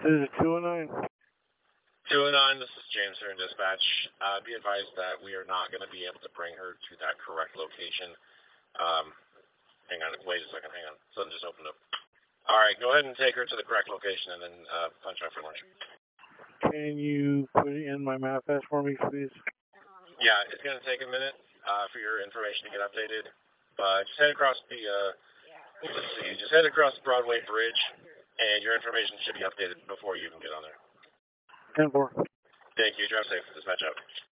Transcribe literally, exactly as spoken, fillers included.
This is two oh nine. two oh nine, this is James here in dispatch. Uh, be advised that we are not going to be able to bring her to that correct location. Um, hang on, wait a second, hang on. Something just opened up. All right, go ahead and take her to the correct location and then uh, punch out for lunch. Can you put it in my manifest for me, please? Yeah, it's going to take a minute uh, for your information to get updated. But just head across the, uh, let's see, just head across the Broadway Bridge, and your information should be updated before you even get on there. ten four. Thank you. Drive safe. Dispatch out.